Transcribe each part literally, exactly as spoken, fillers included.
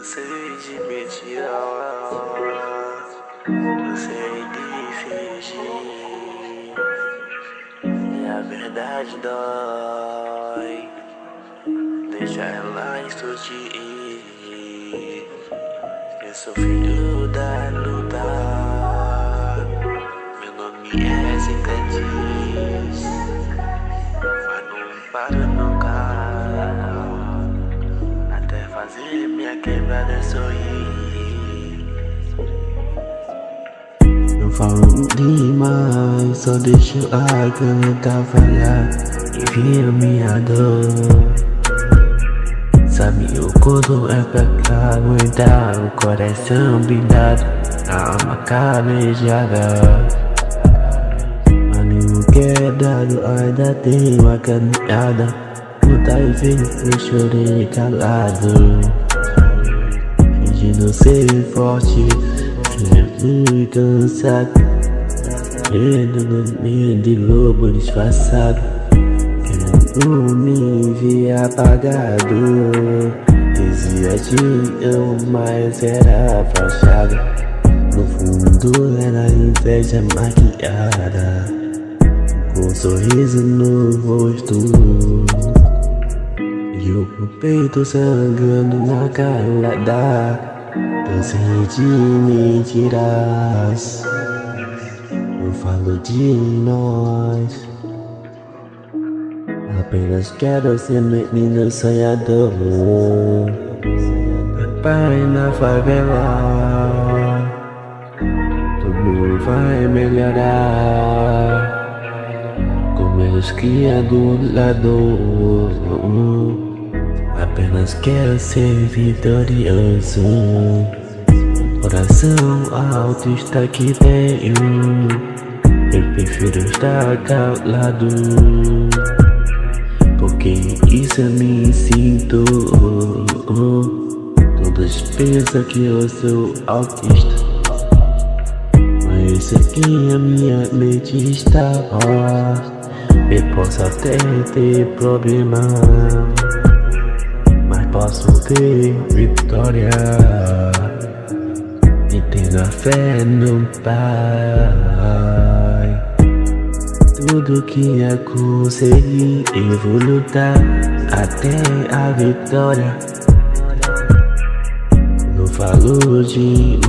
Cansei de me tirar, cansei de fingir, e a verdade dói, deixa ela explodir. Eu sou filho da luta, meu nome é Cicatriz, mas não paro nunca, até fazer minha quebrada sorrir. Eu falo demais, só deixo a caneta falar e vira minha dor. Sabe, o corpo é pra aguentar, o coração blindado, a alma calejada. Mas nenhum que é dado, ainda tem uma caminhada. Muitas vezes eu chorei calado, fingindo ser forte, fingindo cansado, querendo medo de lobo disfarçado, querendo me ver apagado. Dizia te amo, mas era fachada, no fundo era inveja maquiada, com um sorriso no rosto e o peito sangrando na calada. Cansei de mentiras, eu falo de nós, apenas quero ser menino sonhador. Pai na favela, tudo vai melhorar, com meus criados do lado. Apenas quero ser vitorioso, coração alto está que tenho, eu prefiro estar calado, porque isso eu me sinto. Todos pensam que eu sou autista, mas aqui a minha mente está. Eu posso até ter problema, mas posso ter vitória, e tenho a fé no Pai. Tudo que eu consegui, eu vou lutar até a vitória. Não falo demais,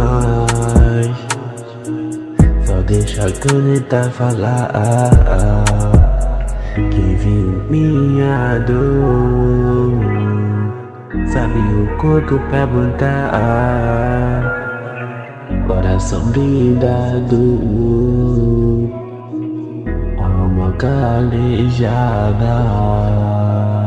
só deixa a caneta falar, que viu minha dor. Sabe o corpo pra plantar, coração blindado, alma calejada.